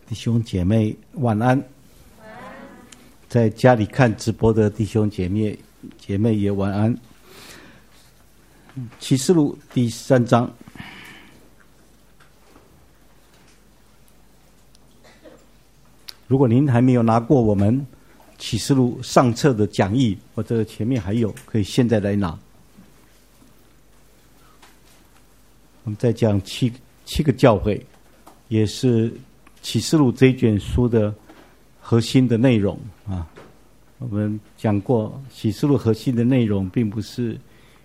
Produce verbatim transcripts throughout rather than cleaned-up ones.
弟兄姐妹晚安，在家里看直播的弟兄姐妹姐妹也晚安。启示录第三章，如果您还没有拿过我们启示录上册的讲义，或者前面还有，可以现在来拿。我们再讲七七个教会，也是启示录这一卷书的核心的内容啊。我们讲过，启示录核心的内容并不是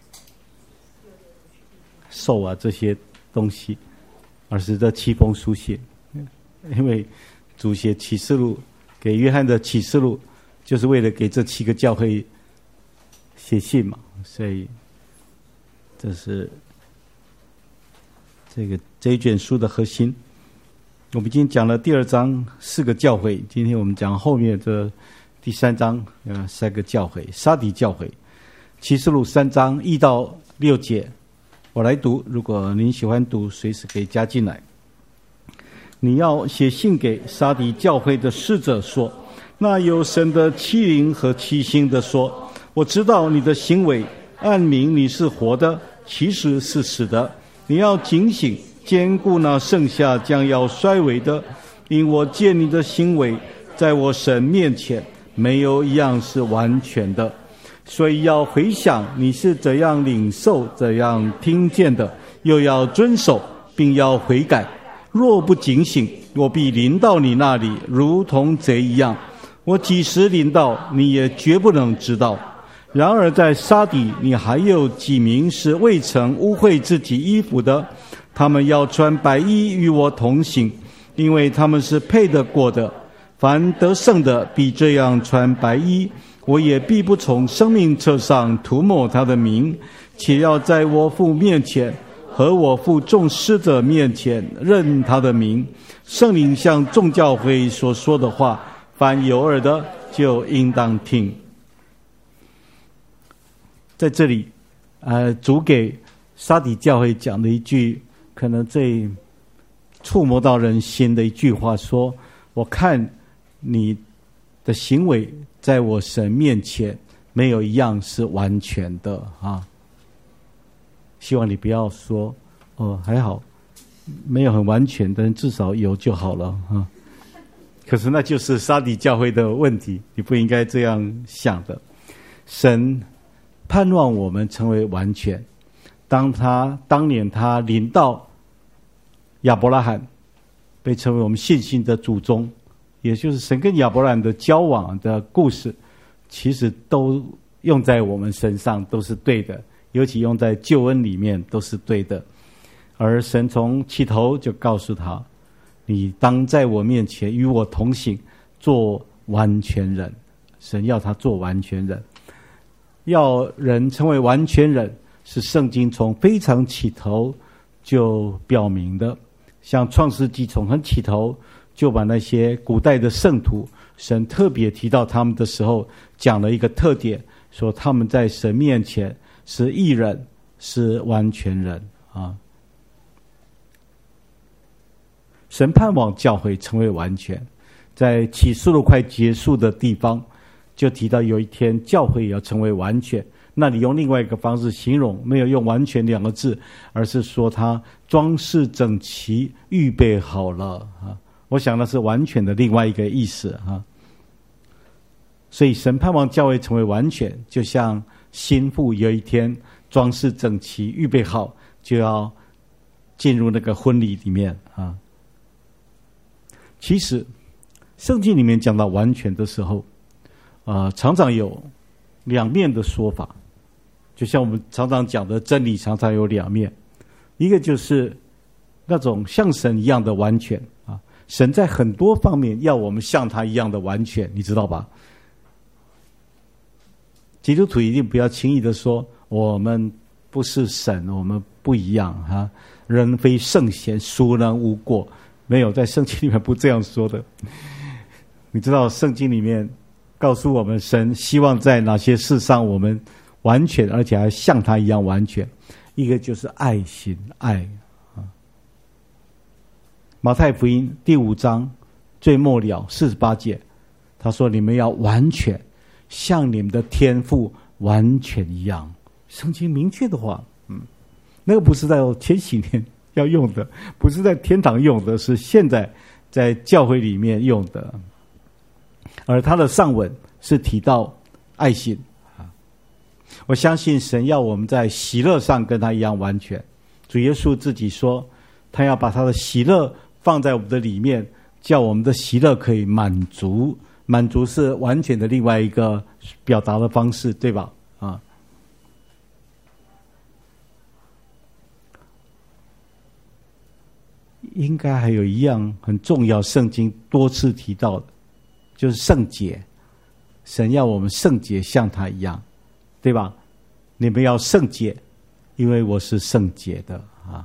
兽啊这些东西，而是这七封书信。因为主写启示录给约翰的启示录，就是为了给这七个教会写信嘛，所以这是这个这一卷书的核心。我们已经讲了第二章四个教会，今天我们讲后面这第三章呃三个教会。撒底教会，启示录三章一到六节，我来读，如果您喜欢读，随时可以加进来。你要写信给撒底教会的使者说，那有神的七灵和七星的说，我知道你的行为，暗明你是活的，其实是死的。你要警醒，坚固那剩下将要衰微的，因我见你的行为，在我神面前没有一样是完全的。所以要回想你是怎样领受，怎样听见的，又要遵守，并要悔改。若不警醒，我必临到你那里，如同贼一样。我几时临到，你也绝不能知道。然而在撒底，你还有几名是未曾污秽自己衣服的，他们要穿白衣与我同行，因为他们是配得过的。凡得胜的必这样穿白衣，我也必不从生命册上涂抹他的名，且要在我父面前和我父众使者面前认他的名。圣灵向众教会所说的话，凡有耳的就应当听。在这里呃，主给撒底教会讲的一句可能最触摸到人心的一句话，说，我看你的行为在我神面前没有一样是完全的啊。希望你不要说哦还好没有很完全，但至少有就好了啊。可是那就是撒底教会的问题，你不应该这样想的。神盼望我们成为完全。当他当年他临到亚伯拉罕，被称为我们信心的祖宗，也就是神跟亚伯拉罕的交往的故事，其实都用在我们身上都是对的，尤其用在救恩里面都是对的。而神从起头就告诉他，你当在我面前与我同行，做完全人。神要他做完全人，要人成为完全人，是圣经从非常起头就表明的。像创世纪从很起头就把那些古代的圣徒，神特别提到他们的时候，讲了一个特点，说他们在神面前是义人，是完全人啊。神盼望教会成为完全，在启示录快结束的地方就提到有一天教会也要成为完全，那里用另外一个方式形容，没有用完全两个字，而是说它装饰整齐，预备好了啊。我想那是完全的另外一个意思啊。所以神盼望教会成为完全，就像新妇有一天装饰整齐，预备好，就要进入那个婚礼里面啊。其实圣经里面讲到完全的时候呃，常常有两面的说法，就像我们常常讲的真理常常有两面，一个就是那种像神一样的完全啊，神在很多方面要我们像他一样的完全，你知道吧？基督徒一定不要轻易的说我们不是神，我们不一样啊，人非圣贤，孰能无过？没有，在圣经里面不这样说的。你知道圣经里面告诉我们，神希望在哪些事上我们完全，而且还像他一样完全。一个就是爱心，爱啊。马太福音第五章最末了四十八节，他说你们要完全像你们的天父完全一样。圣经明确的话，嗯，那个不是在千禧年要用的，不是在天堂用的，是现在在教会里面用的。而他的上文是提到爱心啊，我相信神要我们在喜乐上跟他一样完全。主耶稣自己说，他要把他的喜乐放在我们的里面，叫我们的喜乐可以满足。满足是完全的另外一个表达的方式，对吧？啊，应该还有一样很重要，圣经多次提到的，就是圣洁。神要我们圣洁，像他一样，对吧？你们要圣洁，因为我是圣洁的啊。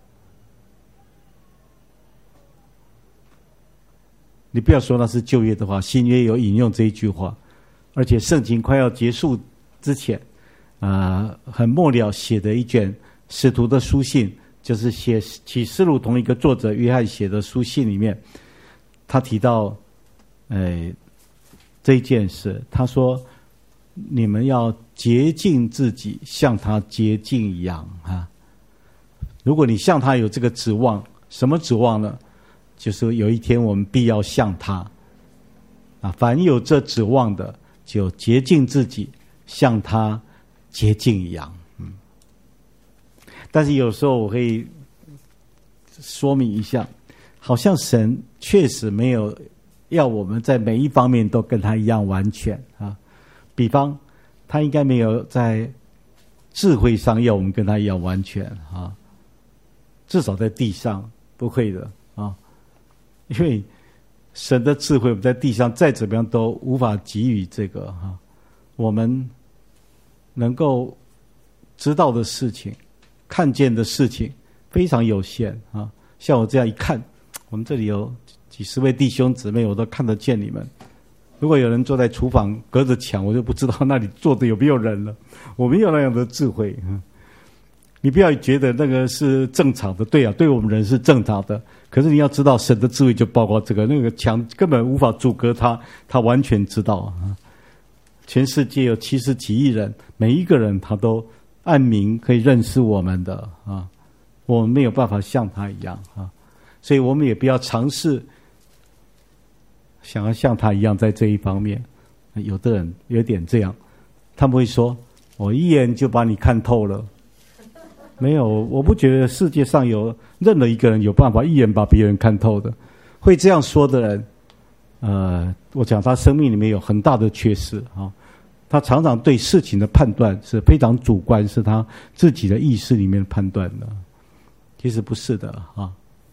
你不要说那是旧约的话，新约有引用这一句话，而且圣经快要结束之前，啊、呃，很末了写的一卷使徒的书信，就是写启示录同一个作者约翰写的书信里面，他提到，呃，这一件事，他说：“你们要洁净自己，像他洁净一样啊。”如果你向他有这个指望，什么指望呢？就是有一天我们必要像他啊！凡有这指望的，就洁净自己，像他洁净一样。嗯。但是有时候我可以说明一下，好像神确实没有要我们在每一方面都跟他一样完全啊。比方，他应该没有在智慧上要我们跟他一样完全啊，至少在地上不会的啊。因为神的智慧，我们在地上再怎么样都无法给予这个哈，我们能够知道的事情、看见的事情非常有限啊。像我这样一看，我们这里有几十位弟兄姊妹，我都看得见你们。如果有人坐在厨房隔着墙，我就不知道那里坐的有没有人了。我没有那样的智慧。你不要觉得那个是正常的，对啊，对我们人是正常的。可是你要知道，神的智慧就包括这个，那个墙根本无法阻隔他，他完全知道啊。全世界有七十几亿人，每一个人他都按名可以认识我们的啊，我们没有办法像他一样啊，所以我们也不要尝试想要像他一样在这一方面。有的人有点这样，他们会说：“我一眼就把你看透了。”没有，我不觉得世界上有任何一个人有办法一眼把别人看透的。会这样说的人，呃，我讲他生命里面有很大的缺失啊。他常常对事情的判断是非常主观，是他自己的意识里面判断的。其实不是的啊。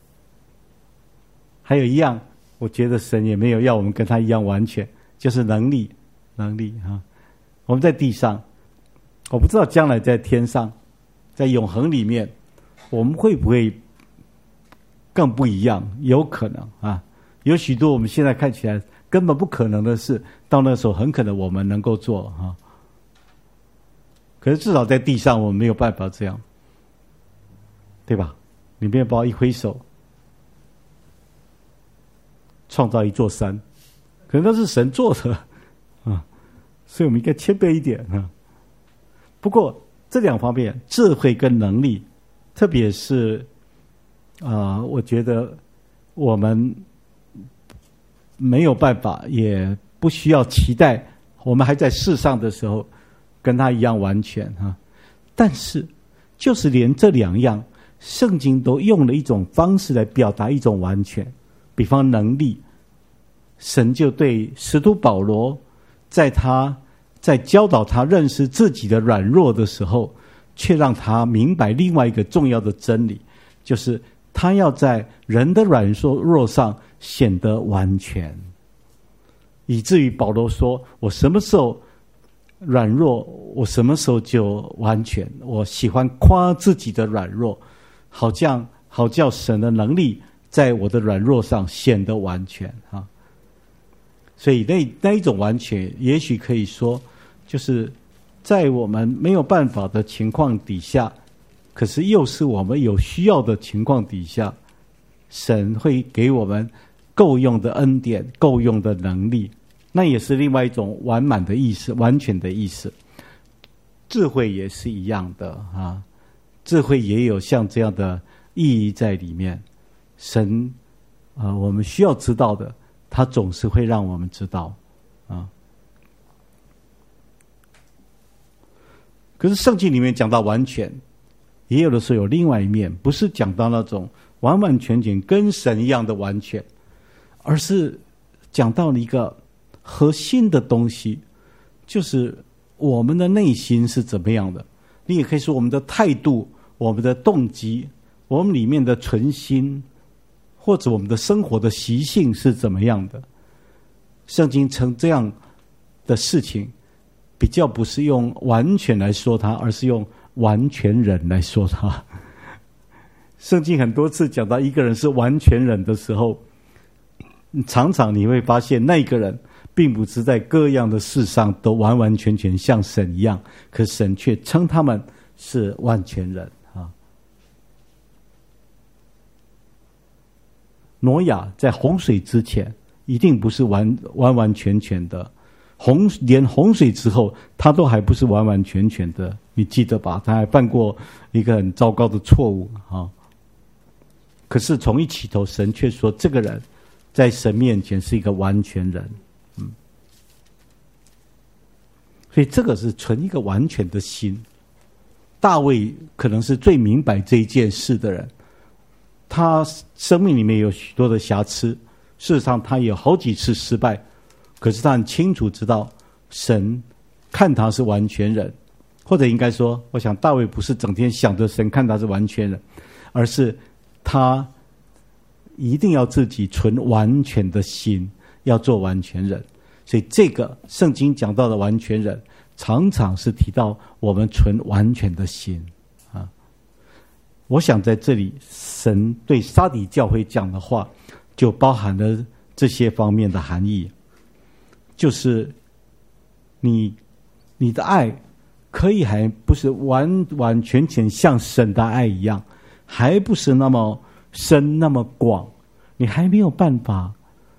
还有一样，我觉得神也没有要我们跟他一样完全，就是能力，能力啊。我们在地上，我不知道将来在天上。在永恒里面，我们会不会更不一样？有可能啊，有许多我们现在看起来根本不可能的事，到那时候很可能我们能够做啊。可是至少在地上，我们没有办法这样，对吧？你面包一挥手，创造一座山，可能那是神做的啊，所以我们应该谦卑一点啊。不过，这两方面，智慧跟能力，特别是啊、呃，我觉得我们没有办法，也不需要期待，我们还在世上的时候跟他一样完全啊。但是，就是连这两样，圣经都用了一种方式来表达一种完全。比方能力，神就对使徒保罗，在他。在教导他认识自己的软弱的时候，却让他明白另外一个重要的真理，就是他要在人的软弱上显得完全，以至于保罗说：“我什么时候软弱，我什么时候就完全。我喜欢夸自己的软弱，好叫好叫神的能力在我的软弱上显得完全啊。”所以那那一种完全，也许可以说。就是在我们没有办法的情况底下，可是又是我们有需要的情况底下，神会给我们够用的恩典，够用的能力，那也是另外一种完满的意思，完全的意思。智慧也是一样的啊，智慧也有像这样的意义在里面。神啊、呃，我们需要知道的，他总是会让我们知道啊。可是圣经里面讲到完全，也有的时候有另外一面，不是讲到那种完完全全跟神一样的完全，而是讲到了一个核心的东西，就是我们的内心是怎么样的。你也可以说我们的态度、我们的动机、我们里面的存心，或者我们的生活的习性是怎么样的。圣经称这样的事情比较不是用完全来说它，而是用完全人来说它。圣经很多次讲到一个人是完全人的时候，常常你会发现那个人并不是在各样的事上都完完全全像神一样，可神却称他们是完全人啊。挪亚在洪水之前一定不是完完完全全的，洪连洪水之后他都还不是完完全全的，你记得吧？他还犯过一个很糟糕的错误啊。可是从一起头，神却说这个人在神面前是一个完全人，嗯，所以这个是存一个完全的心。大卫可能是最明白这一件事的人，他生命里面有许多的瑕疵，事实上他有好几次失败，可是他很清楚知道神看他是完全人，或者应该说，我想大卫不是整天想着神看他是完全人，而是他一定要自己存完全的心，要做完全人。所以这个圣经讲到的完全人，常常是提到我们存完全的心啊。我想在这里神对撒底教会讲的话，就包含了这些方面的含义，就是你你的爱可以还不是完完全全像神的爱一样，还不是那么深那么广，你还没有办法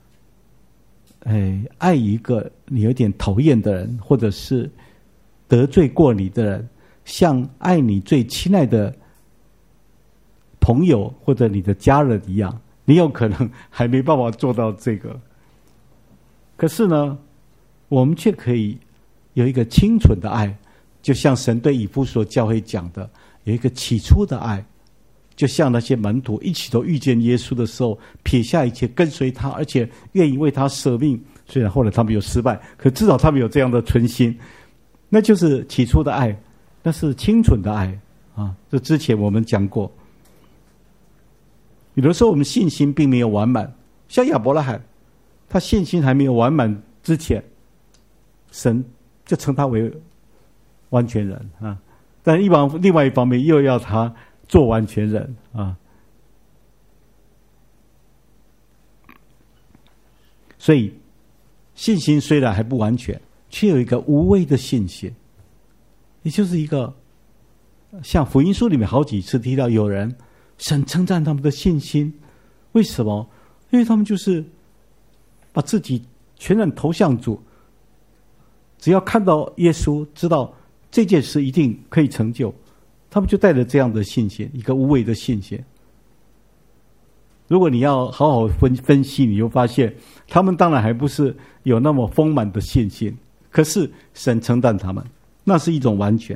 哎，爱一个你有点讨厌的人，或者是得罪过你的人，像爱你最亲爱的朋友或者你的家人一样，你有可能还没办法做到这个。可是呢，我们却可以有一个清纯的爱，就像神对以弗所教会讲的，有一个起初的爱，就像那些门徒一起都遇见耶稣的时候，撇下一切跟随他，而且愿意为他舍命。虽然后来他们有失败，可至少他们有这样的存心，那就是起初的爱，那是清纯的爱啊。这之前我们讲过，有的时候我们信心并没有完满，像亚伯拉罕，他信心还没有完满之前，神就称他为完全人啊。但一方另外一方面又要他做完全人啊。所以信心虽然还不完全，却有一个无畏的信心，也就是一个像福音书里面好几次提到，有人神称赞他们的信心，为什么？因为他们就是把自己全然投向主，只要看到耶稣，知道这件事一定可以成就，他们就带着这样的信心，一个无畏的信心。如果你要好好分分析，你就发现他们当然还不是有那么丰满的信心，可是神称赞他们，那是一种完全。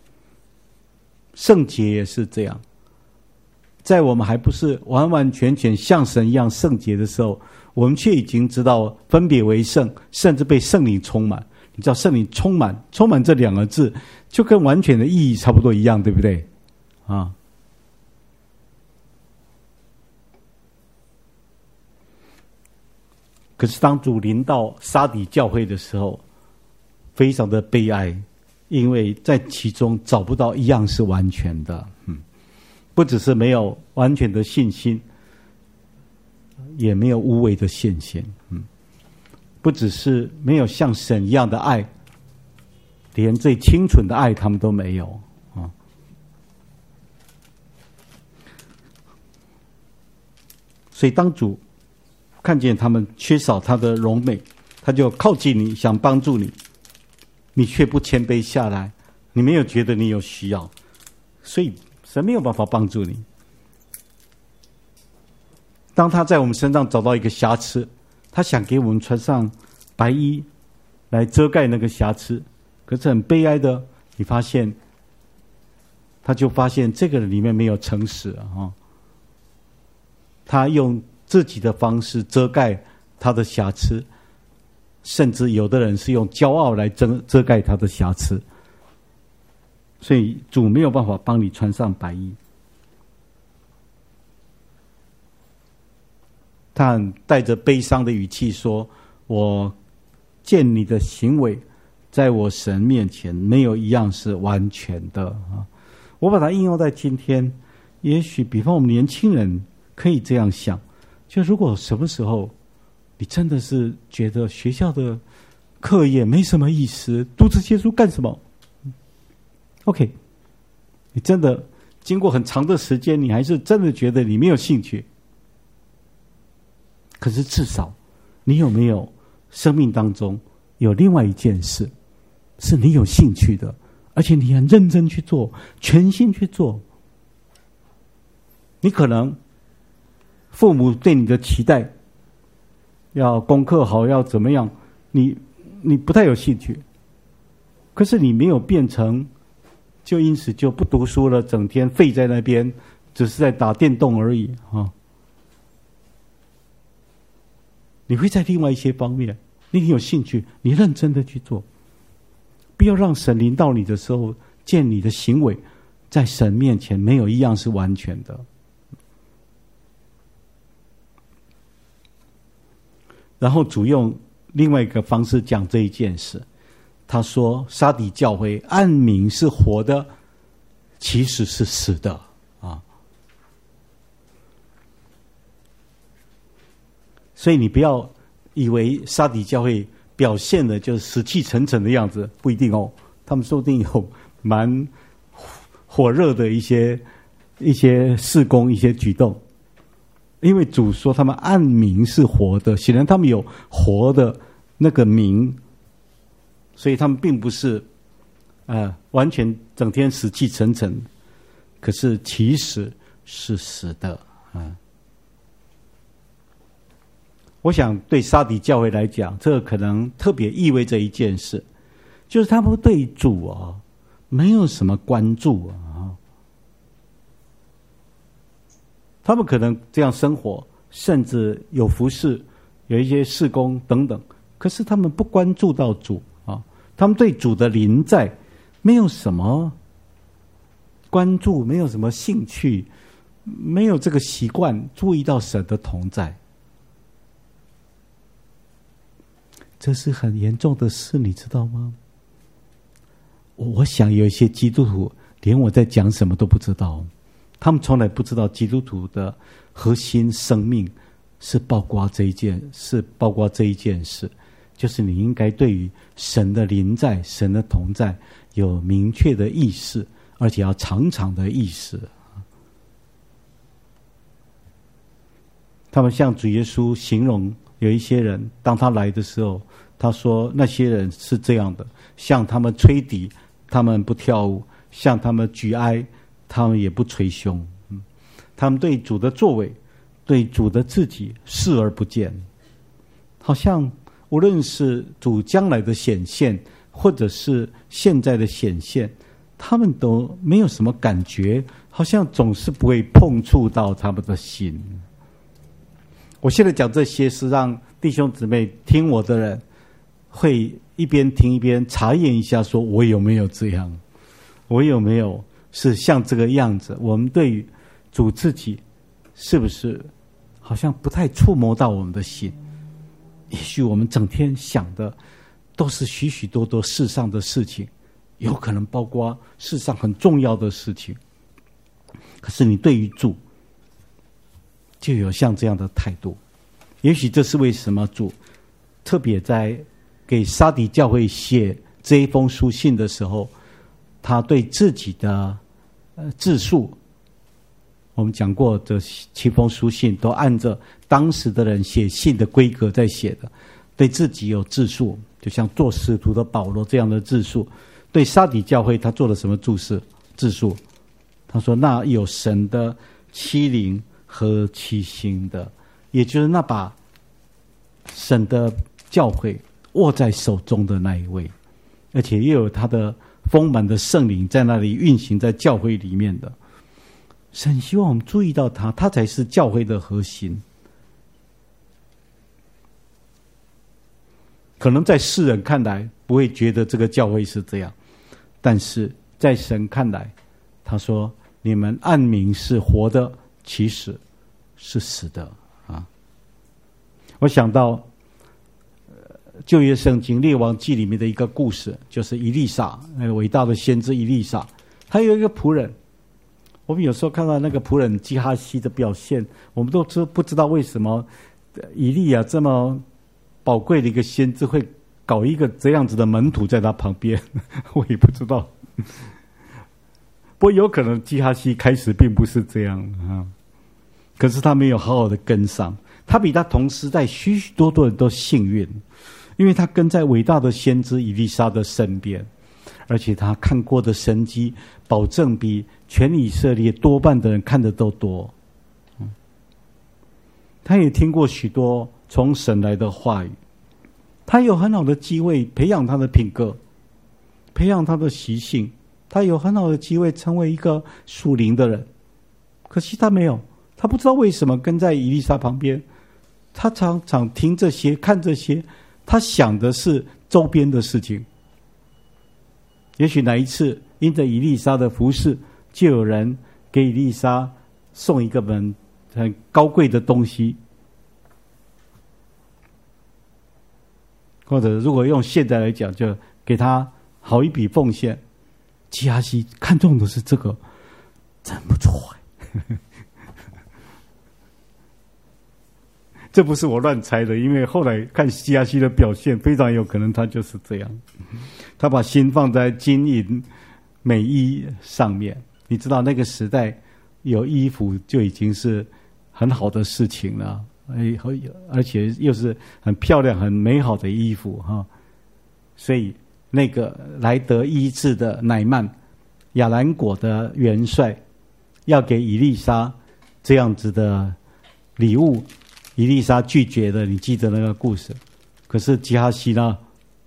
圣洁也是这样，在我们还不是完完全全像神一样圣洁的时候，我们却已经知道分别为圣，甚至被圣灵充满。你知道圣灵充满，充满这两个字就跟完全的意义差不多一样，对不对啊？可是当主临到撒底教会的时候，非常的悲哀，因为在其中找不到一样是完全的。嗯，不只是没有完全的信心，也没有无畏的信心。嗯，不只是没有像神一样的爱，连最清纯的爱他们都没有啊。所以当主看见他们缺少他的荣美，他就靠近你，想帮助你，你却不谦卑下来，你没有觉得你有需要，所以神没有办法帮助你。当他在我们身上找到一个瑕疵，他想给我们穿上白衣来遮盖那个瑕疵，可是很悲哀的，你发现他就发现这个人里面没有诚实啊，他用自己的方式遮盖他的瑕疵，甚至有的人是用骄傲来遮遮盖他的瑕疵，所以主没有办法帮你穿上白衣。他很带着悲伤的语气说：我见你的行为在我神面前没有一样是完全的啊！我把它应用在今天，也许比方我们年轻人可以这样想，就如果什么时候你真的是觉得学校的课业没什么意思，读这些书干什么 ？OK， 你真的经过很长的时间，你还是真的觉得你没有兴趣。可是至少你有没有生命当中有另外一件事是你有兴趣的，而且你很认真去做，全心去做。你可能父母对你的期待要功课好，要怎么样，你你不太有兴趣，可是你没有变成就因此就不读书了，整天废在那边，只是在打电动而已啊。你会在另外一些方面，你有兴趣，你认真的去做，不要让神临到你的时候，见你的行为在神面前没有一样是完全的。然后主用另外一个方式讲这一件事，他说撒底教会暗明是活的，其实是死的啊。所以你不要以为撒底教会表现的就是死气沉沉的样子，不一定哦。他们说不定有蛮火热的一些一些事工、一些举动。因为主说他们暗明是活的，显然他们有活的那个明，所以他们并不是呃完全整天死气沉沉，可是其实是死的啊。我想对撒底教会来讲，这个可能特别意味着一件事，就是他们对主啊没有什么关注啊，他们可能这样生活，甚至有服事，有一些事工等等，可是他们不关注到主啊，他们对主的临在没有什么关注，没有什么兴趣，没有这个习惯注意到神的同在。这是很严重的事，你知道吗？我想有一些基督徒连我在讲什么都不知道，他们从来不知道基督徒的核心生命是包括这一件，是包括这一件事，就是你应该对于神的临在、神的同在有明确的意识，而且要常常的意识。他们向主耶稣形容有一些人，当他来的时候，他说那些人是这样的，向他们吹笛，他们不跳舞；向他们举哀，他们也不捶胸。嗯，他们对主的作为，对主的自己视而不见，好像无论是主将来的显现，或者是现在的显现，他们都没有什么感觉，好像总是不会碰触到他们的心。我现在讲这些是让弟兄姊妹听我的人会一边听一边查验一下，说我有没有这样，我有没有是像这个样子。我们对于主自己是不是好像不太触摸到我们的心？也许我们整天想的都是许许多多世上的事情，有可能包括世上很重要的事情，可是你对于主就有像这样的态度。也许这是为什么主特别在给撒底教会写这一封书信的时候，他对自己的呃自述我们讲过，这七封书信都按着当时的人写信的规格在写的，对自己有自述，就像做使徒的保罗这样的自述。对撒底教会，他做了什么注释自述？他说：“那有神的七灵和七星的，也就是那把神的教会握在手中的那一位，而且又有他的丰满的圣灵在那里运行在教会里面的。神希望我们注意到他，他才是教会的核心。可能在世人看来不会觉得这个教会是这样，但是在神看来，他说：你们暗明是活的，其实是死的啊！我想到旧约圣经列王记里面的一个故事，就是以利沙，那个伟大的先知以利沙，他有一个仆人。我们有时候看到那个仆人基哈西的表现，我们都知不知道为什么以利亚这么宝贵的一个先知会搞一个这样子的门徒在他旁边，我也不知道。不过有可能基哈西开始并不是这样啊，可是他没有好好的跟上，他比他同时代许许多多人都幸运，因为他跟在伟大的先知以利沙的身边，而且他看过的神迹，保证比全以色列多半的人看的都多。嗯，他也听过许多从神来的话语，他有很好的机会培养他的品格，培养他的习性，他有很好的机会成为一个属灵的人。可惜他没有，他不知道为什么跟在以利沙旁边，他常常听这些看这些，他想的是周边的事情。也许哪一次因着以利沙的服事，就有人给以利沙送一个很很高贵的东西，或者如果用现在来讲，就给他好一笔奉献。基哈西看中的是这个，真不错。这不是我乱猜的，因为后来看基哈西的表现，非常有可能他就是这样。他把心放在金银美衣上面。你知道那个时代有衣服就已经是很好的事情了，而且又是很漂亮很美好的衣服哈。所以那个来得医治的乃曼，亚兰国的元帅，要给以利沙这样子的礼物，以利沙拒绝了。你记得那个故事？可是基哈西呢，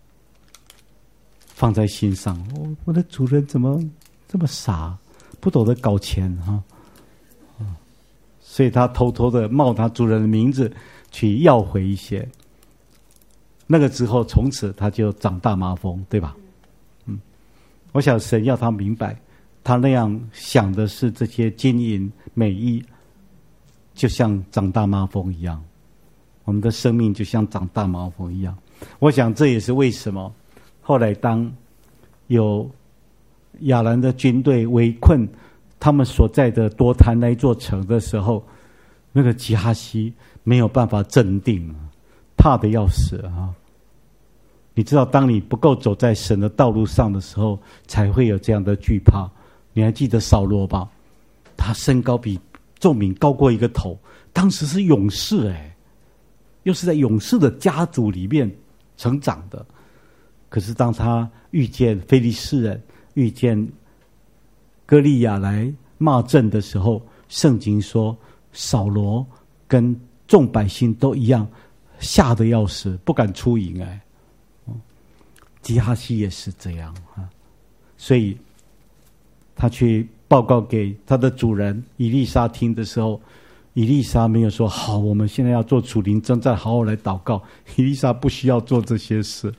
放在心上。我我的主人怎么这么傻，不懂得搞钱哈？所以他偷偷的冒他主人的名字去要回一些。那个之后，从此他就长大麻风，对吧？嗯，我想神要他明白，他那样想的是这些金银美衣，就像长大麻风一样。我们的生命就像长大麻风一样。我想这也是为什么后来当有亚兰的军队围困他们所在的多滩那一座城的时候，那个基哈西没有办法镇定，怕得要死啊！你知道，当你不够走在神的道路上的时候，才会有这样的惧怕。你还记得扫罗吧？他身高比众民高过一个头，当时是勇士哎，又是在勇士的家族里面成长的。可是当他遇见非利士人，遇见歌利亚来骂阵的时候，圣经说扫罗跟众百姓都一样，吓得要死，不敢出营哎。基哈西也是这样啊，所以他去报告给他的主人以利沙听的时候，以利沙没有说好，我们现在要做属灵征战，好好来祷告。以利沙不需要做这些事，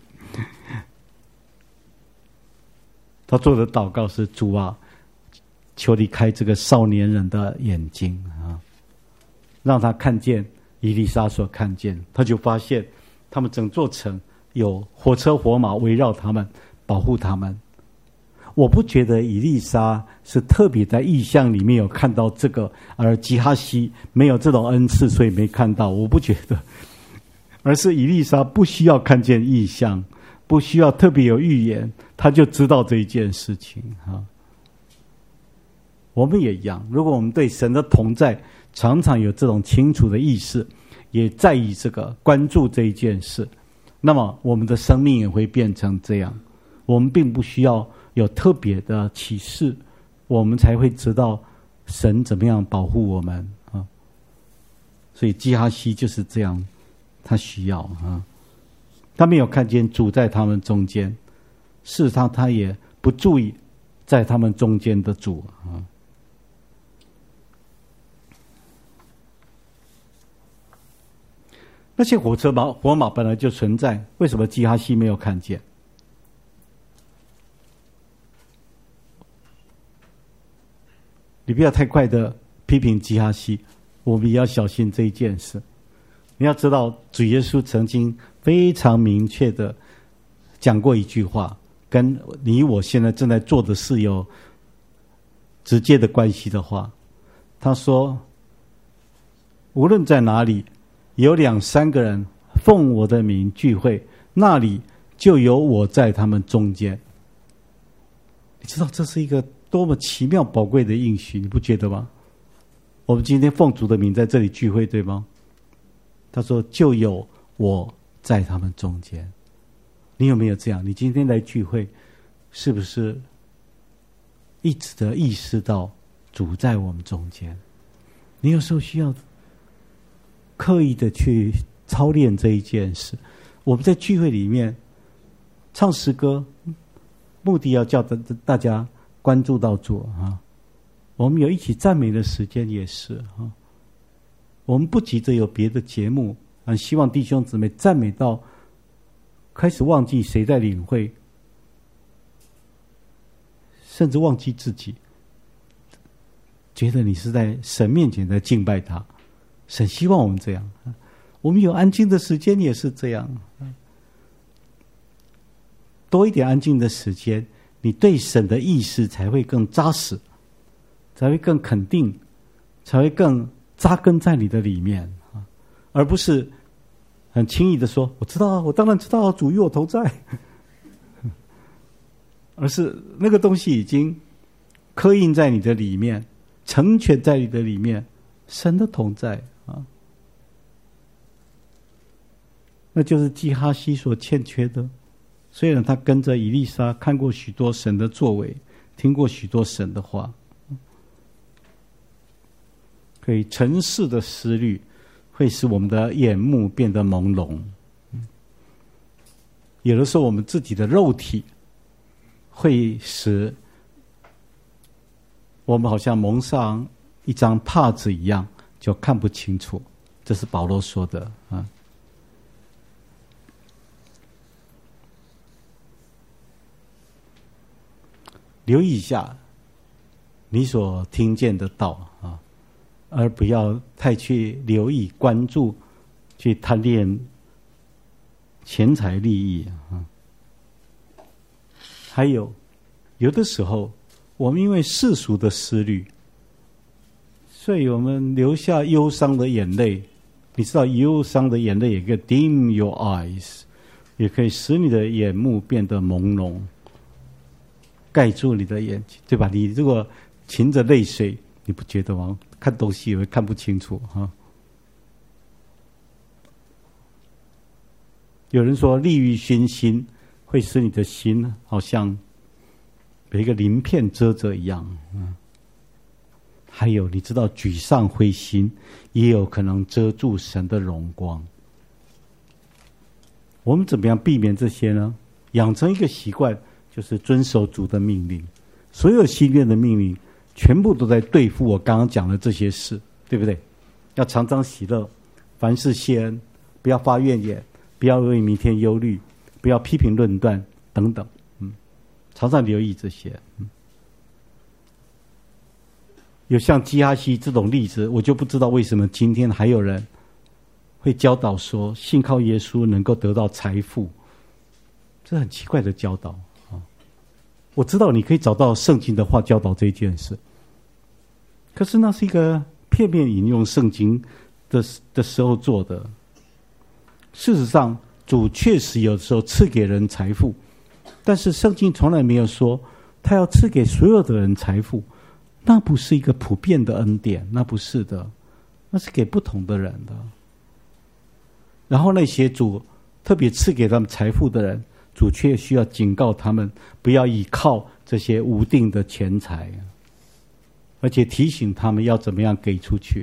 他做的祷告是：主啊，求你开这个少年人的眼睛啊，让他看见以利沙所看见。他就发现他们整座城有火车火马围绕他们，保护他们。我不觉得以利沙是特别在异象里面有看到这个，而基哈西没有这种恩赐，所以没看到。我不觉得，而是以利沙不需要看见异象，不需要特别有预言，他就知道这一件事情啊。 我们也一样。如果我们对神的同在常常有这种清楚的意识，也在意这个关注这一件事，那么我们的生命也会变成这样。我们并不需要有特别的启示，我们才会知道神怎么样保护我们啊。所以基哈西就是这样，他需要啊，他没有看见主在他们中间，事实上他也不注意在他们中间的主啊。那些火车马火马本来就存在，为什么基哈西没有看见？你不要太快的批评基哈西，我们也要小心这一件事。你要知道，主耶稣曾经非常明确的讲过一句话，跟你我现在正在做的事有直接的关系的话。他说，无论在哪里有两三个人奉我的名聚会，那里就有我在他们中间。你知道这是一个多么奇妙宝贵的应许，你不觉得吗？我们今天奉主的名在这里聚会，对吗？他说就有我在他们中间。你有没有这样？你今天来聚会，是不是一直的意识到主在我们中间？你有时候需要刻意的去操练这一件事。我们在聚会里面唱诗歌，目的要叫大家关注到主啊。我们有一起赞美的时间也是啊。我们不急着有别的节目，很希望弟兄姊妹赞美到开始忘记谁在领会，甚至忘记自己，觉得你是在神面前在敬拜他。神希望我们这样，我们有安静的时间也是这样，多一点安静的时间，你对神的意识才会更扎实，才会更肯定，才会更扎根在你的里面，而不是很轻易的说我知道啊，我当然知道啊，主与我同在，而是那个东西已经刻印在你的里面，成全在你的里面，神的同在啊，那就是基哈西所欠缺的。虽然他跟着以利沙看过许多神的作为，听过许多神的话，所以尘世的思虑会使我们的眼目变得朦胧。有的时候我们自己的肉体会使我们好像蒙上一张帕子一样，就看不清楚。这是保罗说的啊。留意一下你所听见的道啊，而不要太去留意、关注、去贪恋钱财利益啊。还有，有的时候我们因为世俗的思虑，所以我们流下忧伤的眼泪。你知道，忧伤的眼泪也可以 dim your eyes， 也可以使你的眼目变得朦胧，盖住你的眼睛，对吧？你如果噙着泪水，你不觉得吗？看东西也会看不清楚哈。有人说，利欲熏心会使你的心好像有一个鳞片遮着一样。嗯，还有，你知道，沮丧灰心也有可能遮住神的荣光。我们怎么样避免这些呢？养成一个习惯，就是遵守主的命令。所有心愿的命令全部都在对付我刚刚讲的这些事，对不对？要常常喜乐，凡事谢恩，不要发怨言，不要为明天忧虑，不要批评论断等等。嗯，常常留意这些。嗯，有像基哈西这种例子，我就不知道为什么今天还有人会教导说信靠耶稣能够得到财富，这很奇怪的教导啊！我知道你可以找到圣经的话教导这件事，可是那是一个片面引用圣经的的时候做的。事实上，主确实有时候赐给人财富，但是圣经从来没有说他要赐给所有的人财富。 那不是一个普遍的恩典，那不是的，那是给不同的人的。然后那些主特别赐给他们财富的人，主却需要警告他们不要依靠这些无定的钱财，而且提醒他们要怎么样给出去。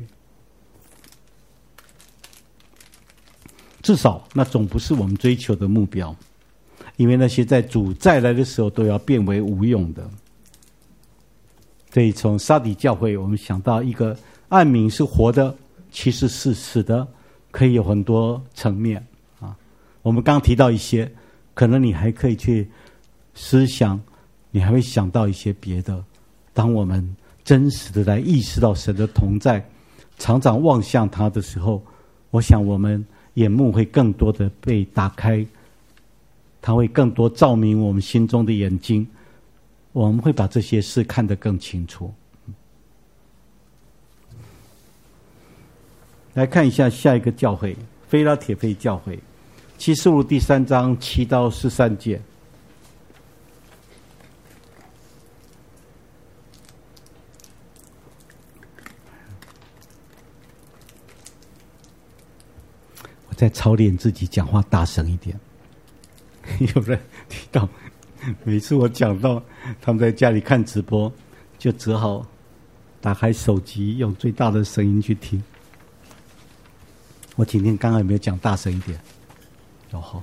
至少那总不是我们追求的目标，因为那些在主再来的时候都要变为无用的。所以从撒底教会，我们想到一个暗明是活的，其实是死的，可以有很多层面啊。我们刚刚提到一些，可能你还可以去思想，你还会想到一些别的。当我们真实的来意识到神的同在，常常望向他的时候，我想我们眼目会更多的被打开，他会更多照明我们心中的眼睛，我们会把这些事看得更清楚。来看一下下一个教会，非拉铁非教会，启示录第三章七到十三节。我在操练自己讲话大声一点。有人提到，每次我讲到他们在家里看直播，就只好打开手机，用最大的声音去听。我今天刚刚有没有讲大声一点？有哈，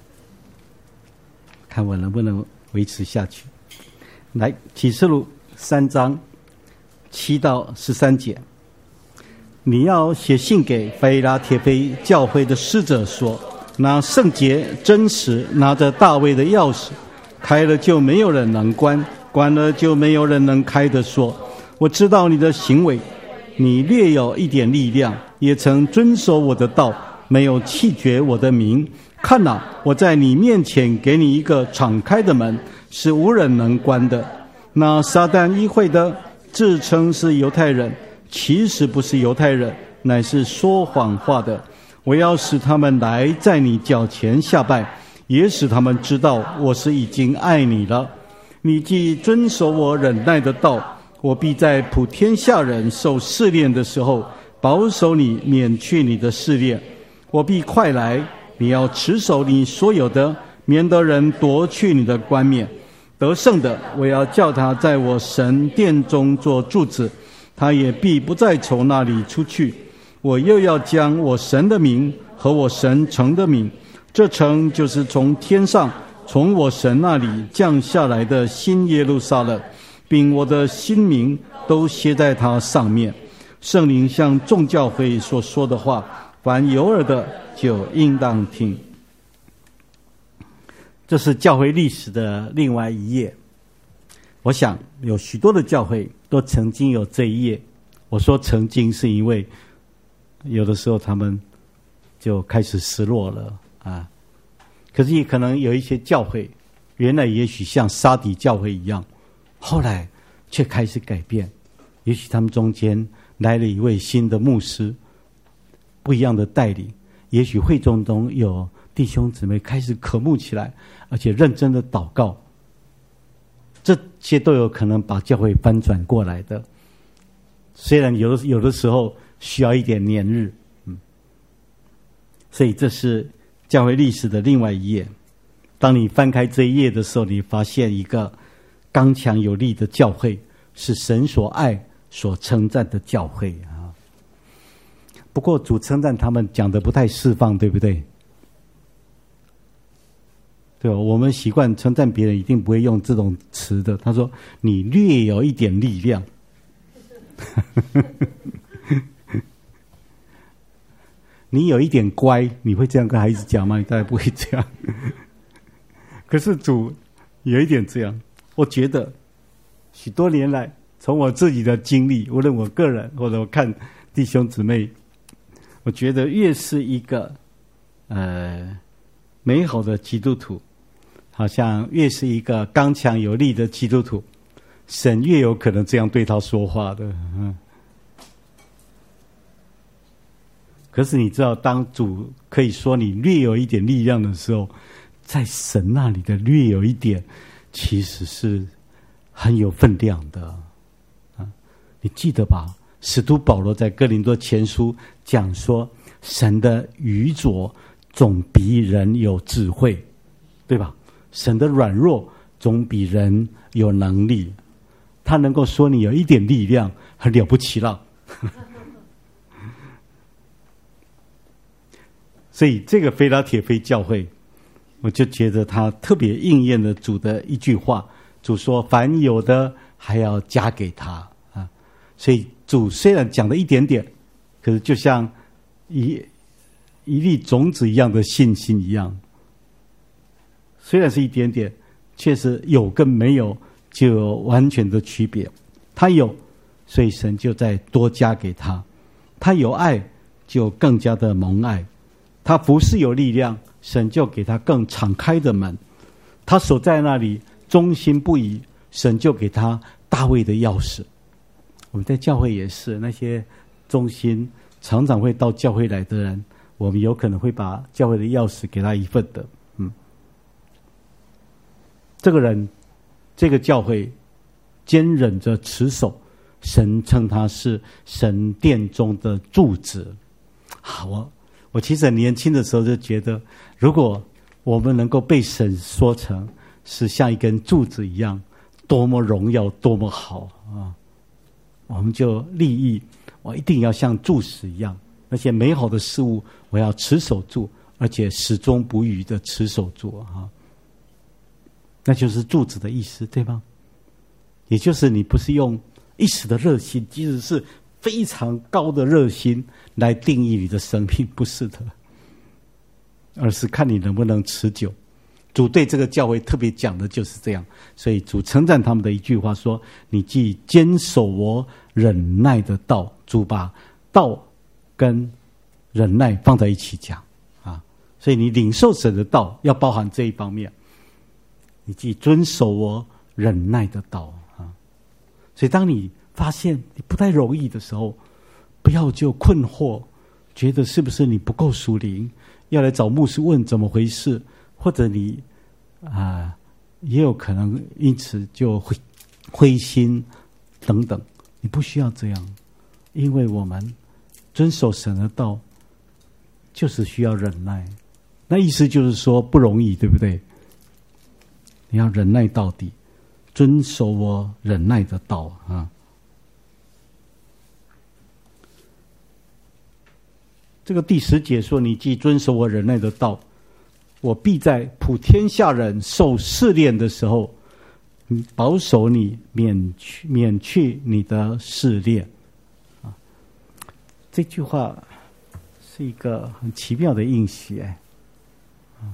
看我能不能维持下去。来，启示录三章七到十三节，你要写信给非拉铁非教会的使者说：那圣洁真实拿着大卫的钥匙，开了就没有人能关，关了就没有人能开的说：我知道你的行为，你略有一点力量，也曾遵守我的道，没有弃绝我的名。看哪，我在你面前给你一个敞开的门，是无人能关的。那撒旦议会的自称是犹太人，其实不是犹太人，乃是说谎话的。我要使他们来在你脚前下拜，也使他们知道我是已经爱你了。你既遵守我忍耐的道，我必在普天下人受试炼的时候，保守你免去你的试炼。我必快来，你要持守你所有的，免得人夺去你的冠冕。得胜的，我要叫他在我神殿中做柱子，他也必不再从那里出去。我又要将我神的名和我神城的名，这城就是从天上从我神那里降下来的新耶路撒冷，并我的新名都写在它上面。圣灵向众教会所说的话，凡有耳的就应当听。这是教会历史的另外一页。我想有许多的教会都曾经有这一页。我说曾经是因为有的时候他们就开始失落了啊。可是也可能有一些教会原来也许像撒底教会一样，后来却开始改变。也许他们中间来了一位新的牧师，不一样的带领，也许会中中有弟兄姊妹开始渴慕起来，而且认真的祷告，这些都有可能把教会翻转过来的。虽然有的有的时候需要一点年日，嗯，所以这是教会历史的另外一页。当你翻开这一页的时候，你发现一个刚强有力的教会，是神所爱所称赞的教会啊。不过主称赞他们讲的不太释放，对不对？对吧？我们习惯称赞别人一定不会用这种词的。他说你略有一点力量你有一点乖，你会这样跟孩子讲吗？你当然不会这样可是主有一点这样。我觉得许多年来，从我自己的经历，无论我个人或者我看弟兄姊妹，我觉得越是一个呃美好的基督徒，好像越是一个刚强有力的基督徒，神越有可能这样对他说话的。嗯，可是你知道，当主可以说你略有一点力量的时候，在神那里的略有一点，其实是很有分量的啊。 你记得吧？使徒保罗在哥林多前书讲说，神的愚拙总比人有智慧，对吧？神的软弱总比人有能力。他能够说你有一点力量，很了不起了。所以这个腓拉铁非教会，我就觉得他特别应验了主的一句话，主说凡有的还要加给他啊。所以主虽然讲了一点点，可是就像一一粒种子一样的信心一样，虽然是一点点，确实有跟没有就有完全的区别。他有，所以神就再多加给他；他有爱，就更加的蒙爱；他服侍有力量，神就给他更敞开的门；他守在那里忠心不移，神就给他大卫的钥匙。我们在教会也是，那些忠心常常会到教会来的人，我们有可能会把教会的钥匙给他一份的。嗯，这个人，这个教会坚忍着持守，神称他是神殿中的柱子。好，我我其实很年轻的时候就觉得，如果我们能够被神说成是像一根柱子一样，多么荣耀，多么好啊！我们就立意，我一定要像柱子一样，那些美好的事物，我要持守住，而且始终不渝的持守住啊！那就是柱子的意思，对吗？也就是你不是用一时的热心，即使是非常高的热心来定义你的生命，不是的，而是看你能不能持久。主对这个教会特别讲的就是这样，所以主称赞他们的一句话说：你既坚守我忍耐的道。主把道跟忍耐放在一起讲啊，所以你领受神的道要包含这一方面，你既遵守我忍耐的道啊。所以当你发现你不太容易的时候，不要就困惑，觉得是不是你不够属灵，要来找牧师问怎么回事，或者你啊、呃、也有可能因此就灰灰心等等。你不需要这样，因为我们遵守神的道就是需要忍耐，那意思就是说不容易，对不对？你要忍耐到底，遵守我忍耐的道啊。这个第十节说：你既遵守我忍耐的道，我必在普天下人受试炼的时候，保守你，免去免去你的试炼。啊，这句话是一个很奇妙的应许哎。啊，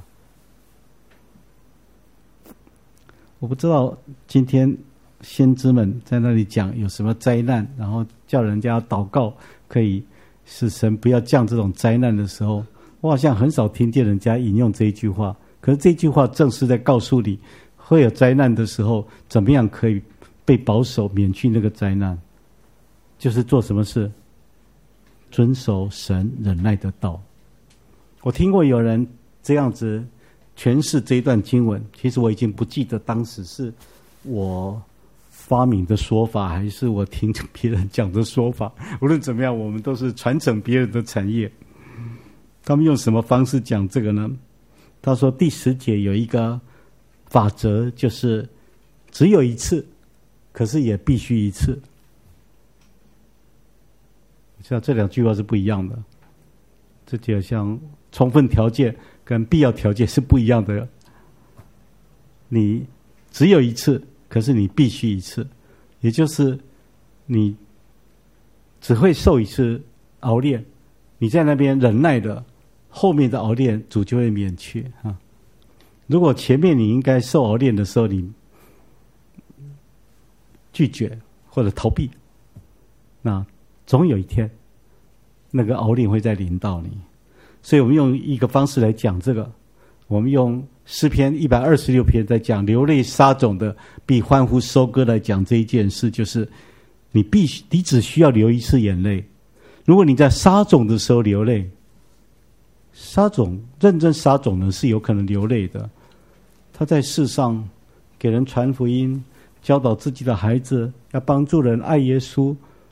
我不知道今天先知们在那里讲有什么灾难，然后叫人家祷告可以使神不要降这种灾难的时候，我好像很少听见人家引用这一句话。可是这句话正是在告诉你，会有灾难的时候，怎么样可以被保守，免去那个灾难？就是做什么事？遵守神忍耐的道。我听过有人这样子诠释这一段经文，其实我已经不记得当时是我发明的说法，还是我听别人讲的说法。无论怎么样，我们都是传承别人的产业。他们用什么方式讲这个呢？他说第十节有一个法则，就是只有一次，可是也必须一次。像这两句话是不一样的，这就像充分条件跟必要条件是不一样的。你只有一次，可是你必须一次，也就是你只会受一次熬炼，你在那边忍耐的，后面的熬炼主就会免去啊。如果前面你应该受熬炼的时候，你拒绝或者逃避，那总有一天那个熬炼会再临到你。所以我们用一个方式来讲这个，我们用诗篇一百二十六篇在讲流泪撒种的必欢呼收割来讲这一件事，就是你必须你只需要流一次眼泪。如果你在撒种的时候流泪，撒种认真撒种呢是有可能流泪的。他在世上给人传福音，教导自己的孩子，要帮助人爱耶稣，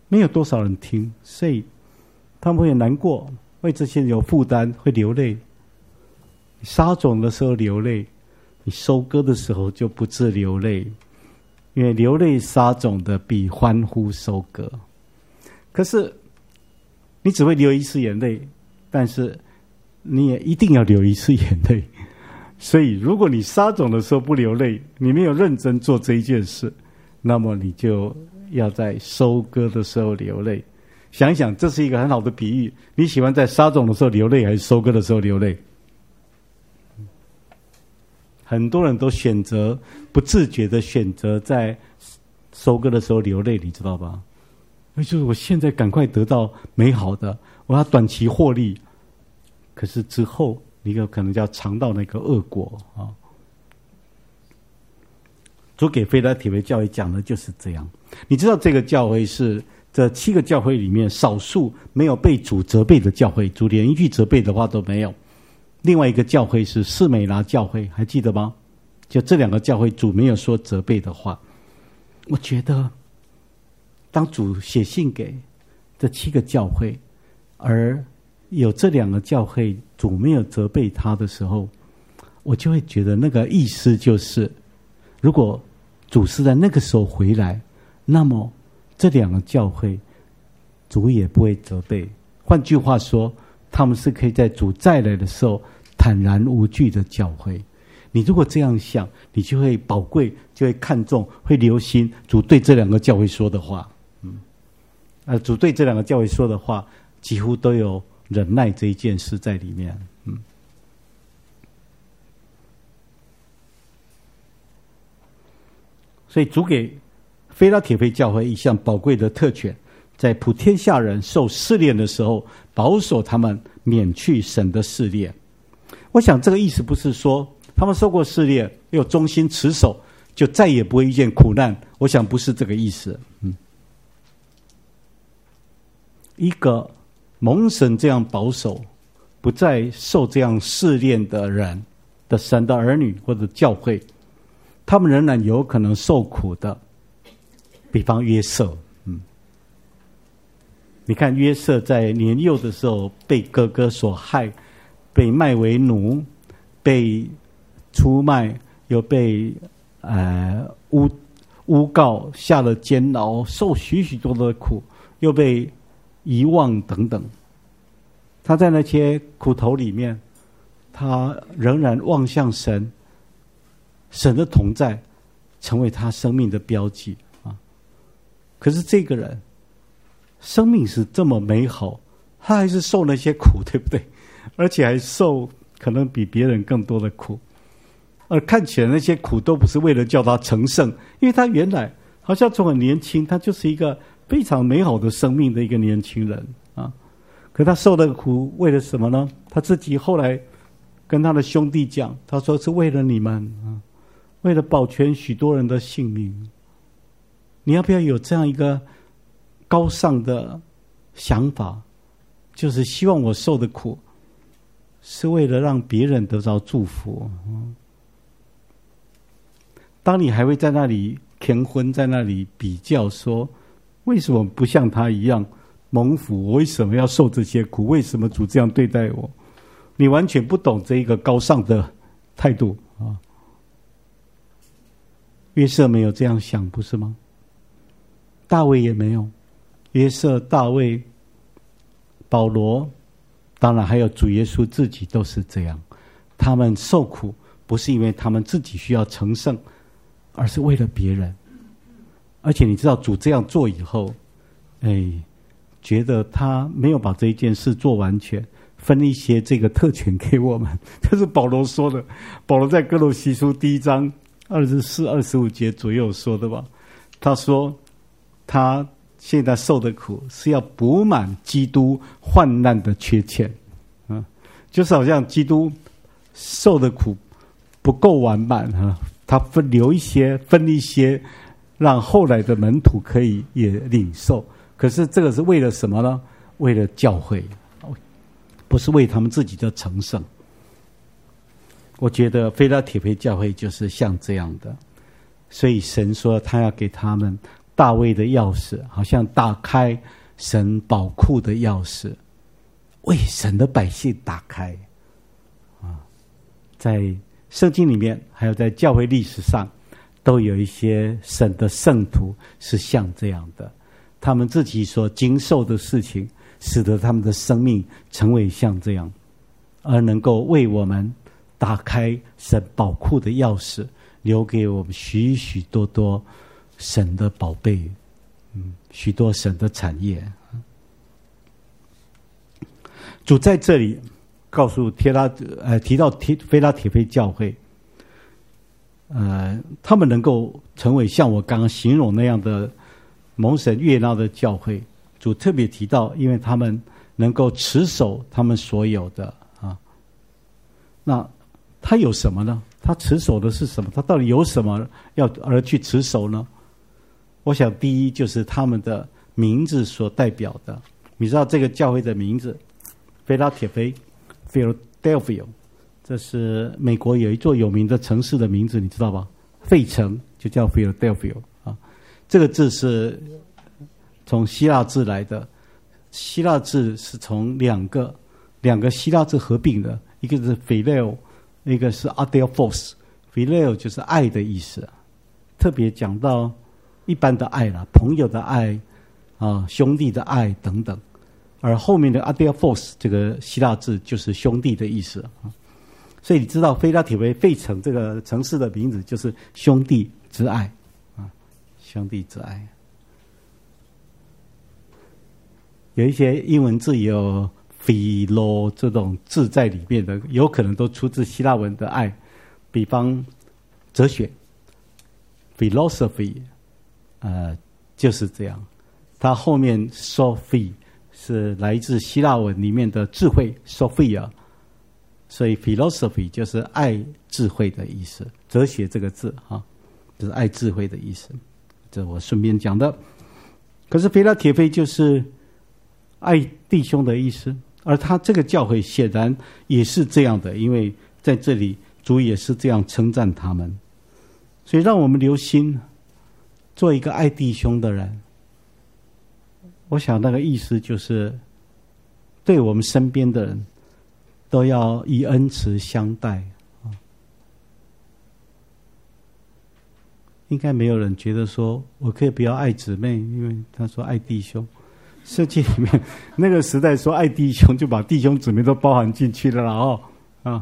没有多少人听，所以他们会难过，为这些人有负担，会流泪。你撒种的时候流泪，你收割的时候就不致流泪，因为流泪撒种的比欢呼收割。可是你只会流一次眼泪，但是你也一定要流一次眼泪。所以如果你撒种的时候不流泪，你没有认真做这一件事，那么你就要在收割的时候流泪。想一想，这是一个很好的比喻。你喜欢在撒种的时候流泪，还是收割的时候流泪？很多人都选择不自觉的选择在收割的时候流泪，你知道吧？那就是我现在赶快得到美好的，我要短期获利，可是之后你有可能就要尝到那个恶果啊！主给腓拉铁非教会讲的就是这样。你知道这个教会是这七个教会里面少数没有被主责备的教会，主连一句责备的话都没有。另外一个教会是士美拿教会，还记得吗？就这两个教会主没有说责备的话。我觉得当主写信给这七个教会，而有这两个教会主没有责备他的时候，我就会觉得那个意思就是，如果主是在那个时候回来，那么这两个教会主也不会责备。换句话说，他们是可以在主再来的时候坦然无惧的教会。你如果这样想，你就会宝贵，就会看重，会留心主对这两个教会说的话。嗯，呃，主对这两个教会说的话，几乎都有忍耐这一件事在里面。嗯，所以主给腓拉铁非教会一项宝贵的特权，在普天下人受试炼的时候，保守他们免去神的试炼。我想这个意思不是说他们受过试炼又忠心持守，就再也不会遇见苦难。我想不是这个意思。嗯，一个蒙神这样保守，不再受这样试炼的人的神的儿女或者教会，他们仍然有可能受苦的。比方约瑟，嗯，你看约瑟在年幼的时候被哥哥所害，被卖为奴，被出卖，又被呃诬诬告，下了监牢，受许许多多的苦，又被遗忘等等。他在那些苦头里面，他仍然望向神，神的同在成为他生命的标记啊。可是这个人生命是这么美好，他还是受那些苦，对不对？而且还受可能比别人更多的苦，而看起来那些苦都不是为了叫他成圣，因为他原来好像从很年轻，他就是一个非常美好的生命的一个年轻人啊。可他受的苦为了什么呢？他自己后来跟他的兄弟讲，他说是为了你们啊，为了保全许多人的性命。你要不要有这样一个高尚的想法，就是希望我受的苦是为了让别人得到祝福。当你还会在那里填婚，在那里比较说，为什么不像他一样蒙福？我为什么要受这些苦？为什么主这样对待我？你完全不懂这一个高尚的态度啊！约瑟没有这样想，不是吗？大卫也没有。约瑟、大卫、保罗，当然还有主耶稣自己都是这样。他们受苦不是因为他们自己需要成圣，而是为了别人。而且你知道主这样做以后，哎，觉得他没有把这一件事做完全，分一些这个特权给我们。这是保罗说的，保罗在哥罗西书第一章二十四、二十五节左右说的吧。他说他现在受的苦是要补满基督患难的缺欠，啊，就是好像基督受的苦不够完满啊，他分留一些，分一些，让后来的门徒可以也领受。可是这个是为了什么呢？为了教会，不是为他们自己的成圣。我觉得腓拉铁非教会就是像这样的，所以神说他要给他们大卫的钥匙，好像打开神宝库的钥匙，为神的百姓打开啊。在圣经里面，还有在教会历史上，都有一些神的圣徒是像这样的，他们自己所经受的事情，使得他们的生命成为像这样，而能够为我们打开神宝库的钥匙，留给我们许许多多神的宝贝，嗯，许多神的产业。主在这里告诉帖拉，呃，提到帖非拉铁非教会，呃，他们能够成为像我刚刚形容那样的蒙神悦纳的教会。主特别提到，因为他们能够持守他们所有的啊。那他有什么呢？他持守的是什么？他到底有什么要而去持守呢？我想第一就是他们的名字所代表的。你知道这个教会的名字菲拉铁非 Philadelphia， 这是美国有一座有名的城市的名字，你知道吧？费城就叫 Philadelphia 啊。这个字是从希腊字来的，希腊字是从两个两个希腊字合并的，一个是 Phileo， 一个是 Adelphos。Phileo 就是爱的意思，特别讲到一般的爱啦，朋友的爱啊，兄弟的爱等等。而后面的 Adelphos 这个希腊字就是兄弟的意思啊。所以你知道菲拉铁非费城这个城市的名字就是兄弟之爱啊，兄弟之爱。有一些英文字有 philo 这种字在里面的，有可能都出自希腊文的爱。比方哲学 philosophy， 呃，就是这样。它后面 Sophie 是来自希腊文里面的智慧 Sophia， 所以 philosophy 就是爱智慧的意思。哲学这个字啊，就是爱智慧的意思。这我顺便讲的。可是菲拉铁非就是爱弟兄的意思，而他这个教会显然也是这样的，因为在这里主也是这样称赞他们。所以让我们留心，做一个爱弟兄的人。我想那个意思就是，对我们身边的人都要以恩慈相待。应该没有人觉得说我可以不要爱姊妹，因为他说爱弟兄。设计里面那个时代说爱弟兄，就把弟兄姊妹都包含进去了啦哦啊。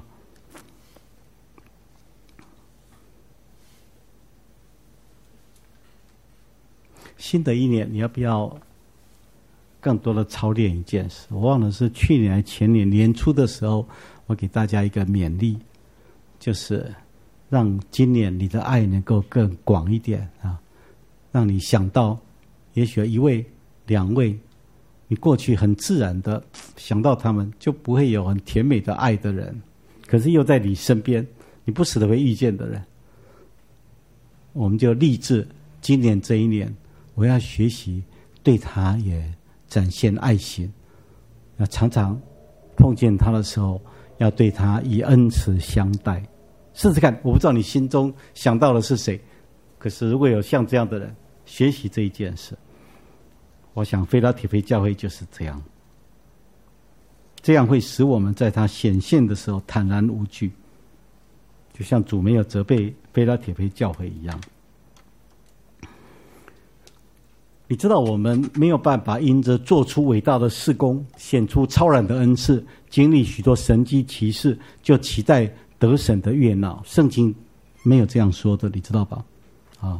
新的一年你要不要更多的操练一件事？我忘了是去年还前年年初的时候，我给大家一个勉励，就是让今年你的爱能够更广一点啊，让你想到也许一位两位你过去很自然的想到他们，就不会有很甜美的爱的人，可是又在你身边你不时的会遇见的人。我们就立志今年这一年我要学习对他也展现爱心，要常常碰见他的时候要对他以恩慈相待。试试看，我不知道你心中想到的是谁，可是如果有像这样的人学习这一件事，我想菲拉铁非教会就是这样，这样会使我们在他显现的时候坦然无惧，就像主没有责备菲拉铁非教会一样。你知道我们没有办法因着做出伟大的事工，显出超然的恩赐，经历许多神迹奇事，就期待得神的悦纳。圣经没有这样说的，你知道吧？啊，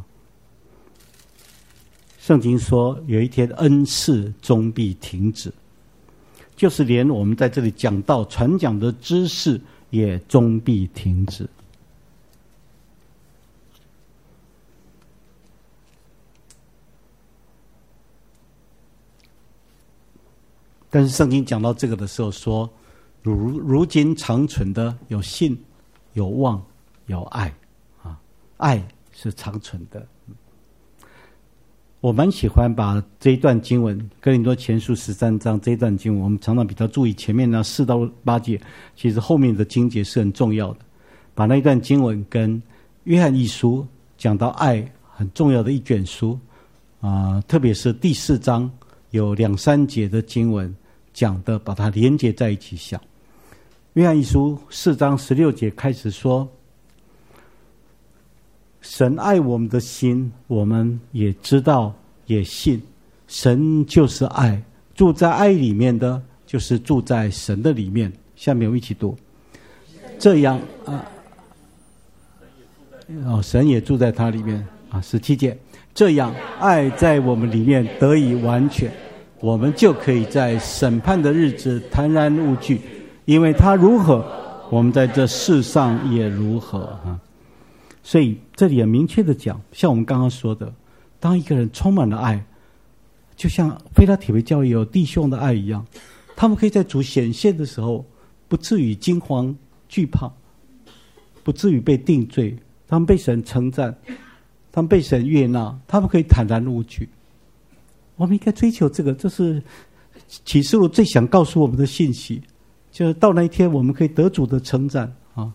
圣经说有一天恩赐终必停止，就是连我们在这里讲道传讲的知识也终必停止。但是圣经讲到这个的时候说，如如今长存的有信、有望、有爱啊，爱是长存的。我蛮喜欢把这一段经文《哥林多前书》十三章这一段经文，我们常常比较注意前面那四到八节，其实后面的经节是很重要的。把那一段经文跟约翰一书讲到爱很重要的一卷书啊， 啊、呃，特别是第四章有两三节的经文讲的，把它连接在一起想。约翰一书四章十六节开始说，神爱我们的心，我们也知道也信，神就是爱，住在爱里面的就是住在神的里面。下面我们一起读，这样啊，哦，神也住在他里面啊。十七节，这样爱在我们里面得以完全，我们就可以在审判的日子坦然无惧，因为他如何，我们在这世上也如何啊。所以这里很明确的讲，像我们刚刚说的，当一个人充满了爱，就像非拉铁非教会有弟兄的爱一样，他们可以在主显现的时候不至于惊慌惧怕，不至于被定罪，他们被神称赞，他们被神悦纳，他们可以坦然无惧。我们应该追求这个，这是启示录最想告诉我们的信息，就是到那一天我们可以得主的称赞啊。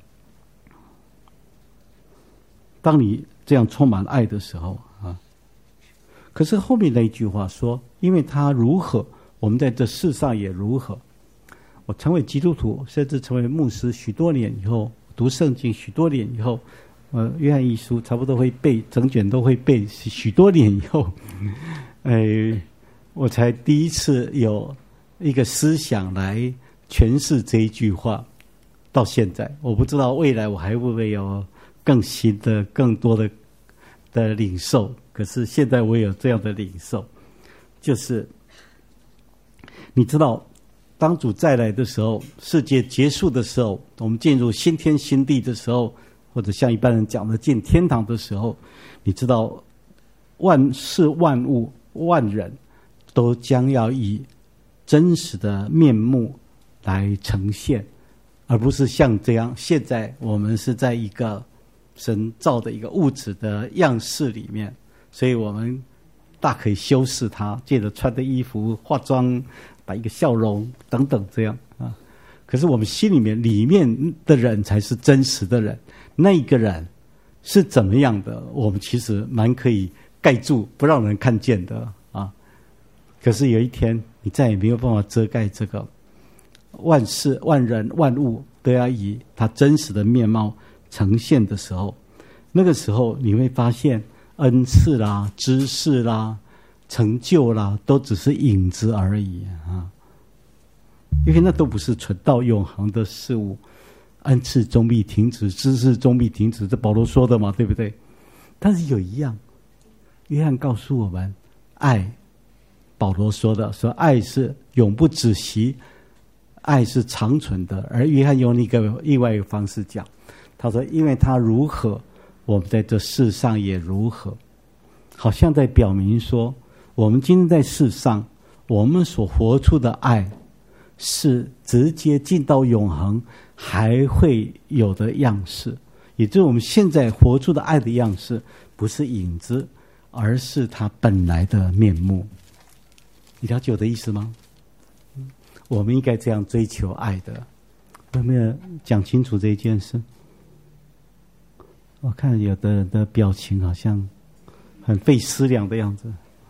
当你这样充满爱的时候啊，可是后面那一句话说，因为他如何，我们在这世上也如何。我成为基督徒，甚至成为牧师许多年以后，读圣经许多年以后，呃，约翰一书差不多会背，整卷都会背许多年以后，呃，我才第一次有一个思想来诠释这一句话。到现在，我不知道未来我还会不会有更新的、更多的的领受。可是现在我有这样的领受，就是你知道，当主再来的时候，世界结束的时候，我们进入新天新地的时候，或者像一般人讲的进天堂的时候，你知道万事万物万人都将要以真实的面目来呈现，而不是像这样现在我们是在一个神造的一个物质的样式里面，所以我们大可以修饰它，借着穿的衣服、化妆、把一个笑容等等这样啊。可是我们心里面里面的人才是真实的人，那一个人是怎么样的，我们其实蛮可以盖住不让人看见的啊。可是有一天你再也没有办法遮盖这个，万事万人万物都要以他真实的面貌呈现的时候，那个时候你会发现恩赐啦、知识啦、成就啦，都只是影子而已啊！因为那都不是存到永恒的事物。恩赐终必停止，知识终必停止，这保罗说的嘛，对不对？但是有一样，约翰告诉我们，爱，保罗说的，说爱是永不止息，爱是长存的。而约翰用一个另外一个方式讲，他说，因为他如何，我们在这世上也如何。好像在表明说，我们今天在世上，我们所活出的爱是直接进到永恒还会有的样式，也就是我们现在活出的爱的样式，不是影子，而是它本来的面目。你了解我的意思吗？我们应该这样追求爱的。有没有讲清楚这一件事？我看有的人的表情好像很费思量的样子，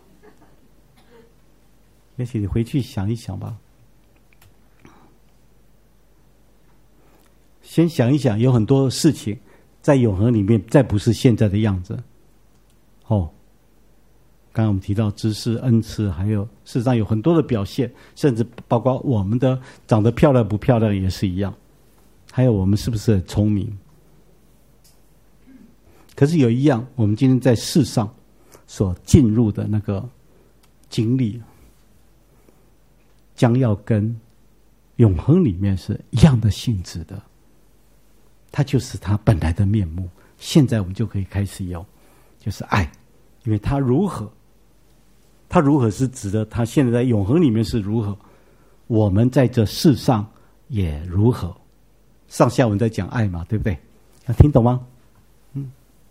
也许你回去想一想吧。先想一想，有很多事情在永恒里面再不是现在的样子。哦，刚刚我们提到知识、恩赐，还有事实上有很多的表现，甚至包括我们的长得漂亮不漂亮也是一样，还有我们是不是很聪明。可是有一样，我们今天在世上所进入的那个经历，将要跟永恒里面是一样的性质的，它就是它本来的面目。现在我们就可以开始有，就是爱，因为它如何，它如何是指的它现在在永恒里面是如何，我们在这世上也如何。上下文在讲爱嘛，对不对？那听懂吗？嗯。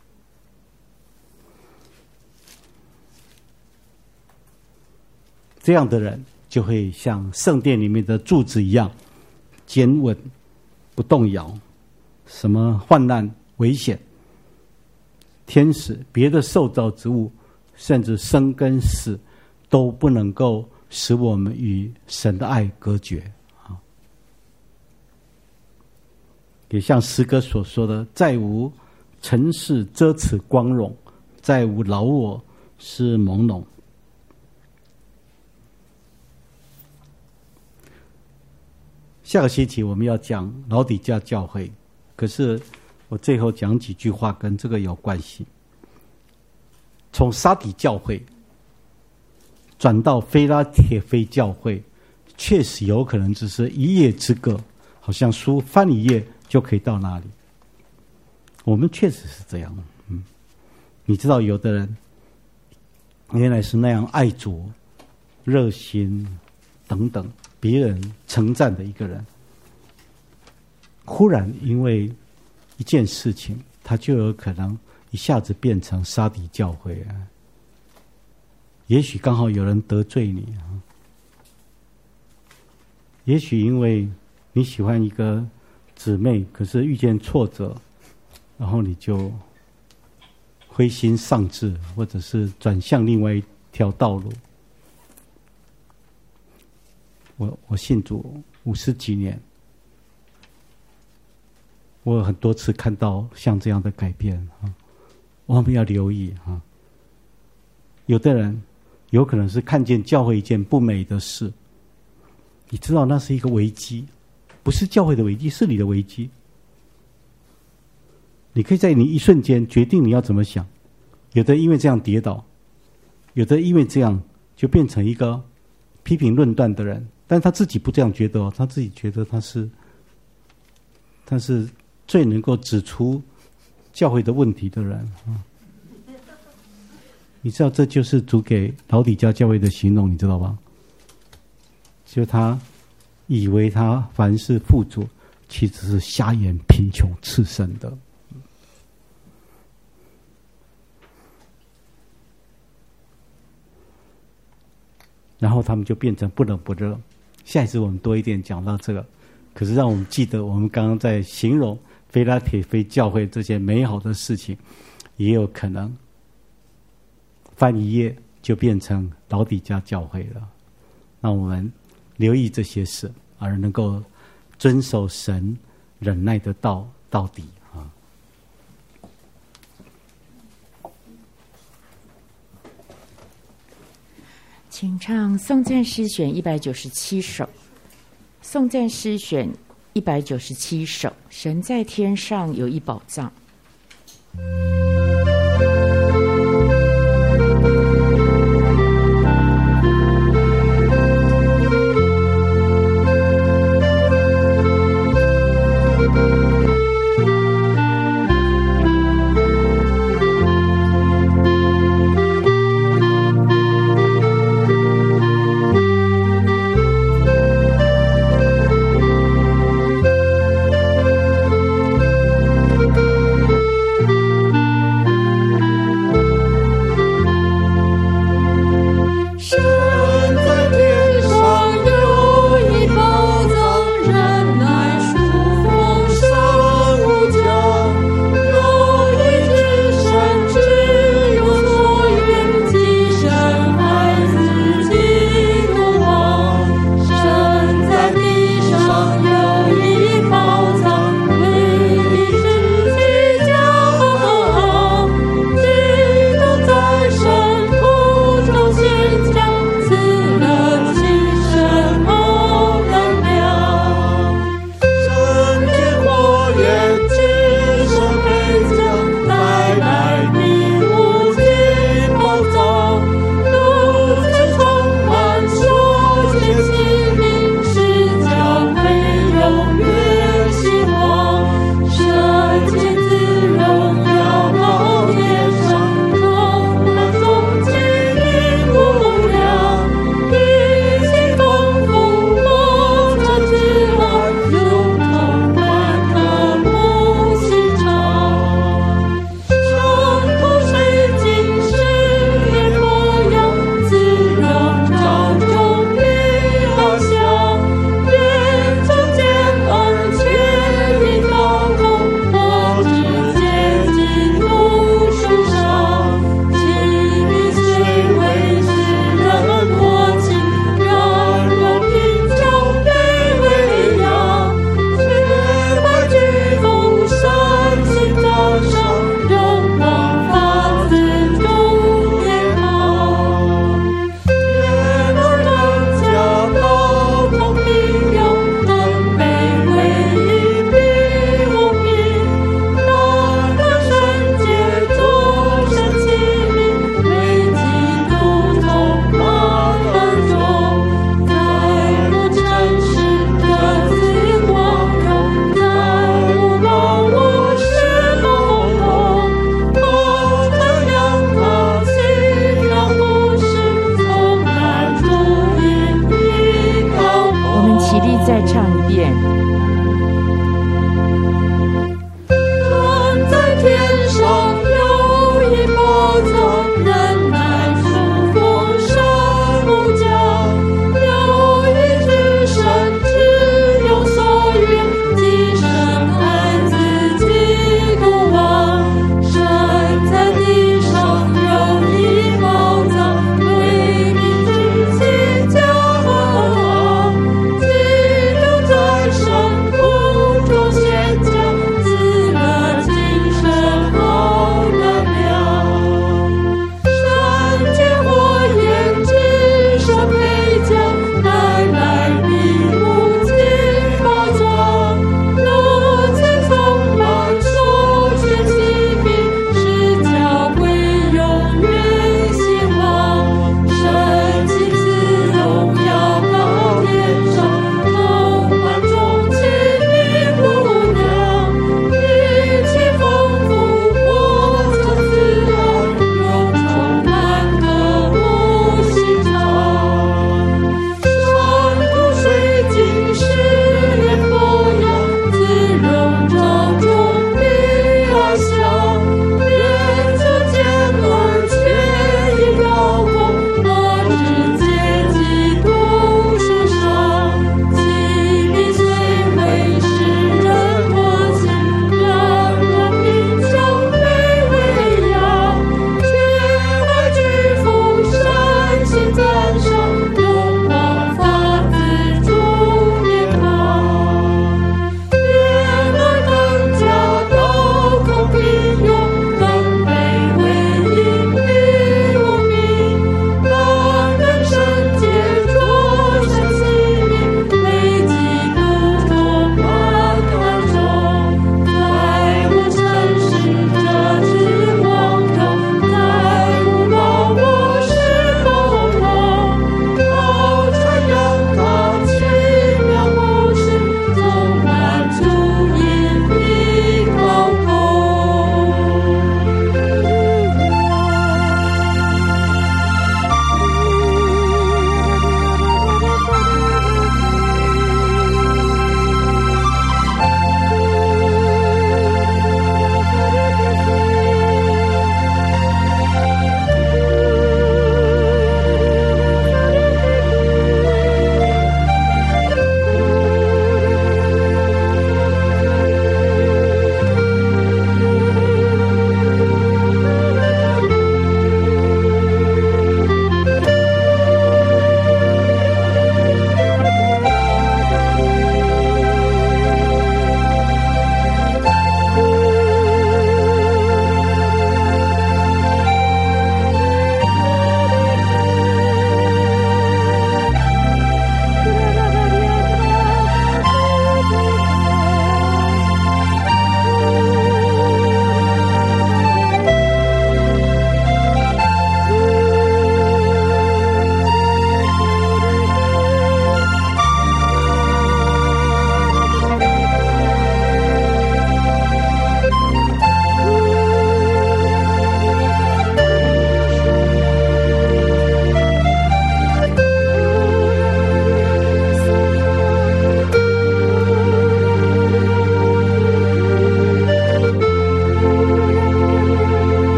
这样的人就会像圣殿里面的柱子一样坚稳不动摇，什么患难危险天使别的受造之物甚至生跟死都不能够使我们与神的爱隔绝啊！也像诗歌所说的，再无尘世遮此光荣，再无老我是朦胧。下个星期我们要讲老底嘉教会，可是我最后讲几句话跟这个有关系。从撒底教会转到非拉铁非教会，确实有可能只是一页之隔，好像书翻一页就可以到那里。我们确实是这样，嗯，你知道，有的人原来是那样爱主、热心等等，别人称赞的一个人，忽然因为一件事情，他就有可能一下子变成撒底教会啊。也许刚好有人得罪你啊，也许因为你喜欢一个姊妹，可是遇见挫折，然后你就灰心丧志，或者是转向另外一条道路。我我信主五十几年，我有很多次看到像这样的改变啊，我们要留意啊。有的人有可能是看见教会一件不美的事，你知道那是一个危机，不是教会的危机，是你的危机。你可以在你一瞬间决定你要怎么想。有的因为这样跌倒，有的因为这样就变成一个批评论断的人，但他自己不这样觉得哦，他自己觉得他是他是最能够指出教会的问题的人啊。你知道这就是主给老底嘉教会的形容，你知道吧？就他以为他凡事富足，其实是瞎眼贫穷赤身的。然后他们就变成不冷不热。下一次我们多一点讲到这个，可是让我们记得，我们刚刚在形容非拉铁非教会这些美好的事情，也有可能翻一页就变成老底嘉教会了。那我们留意这些事，而能够遵守神忍耐的道到底啊。 请唱颂赞诗选一百九十七首。颂赞诗选一百九十七首，神在天上有一宝藏。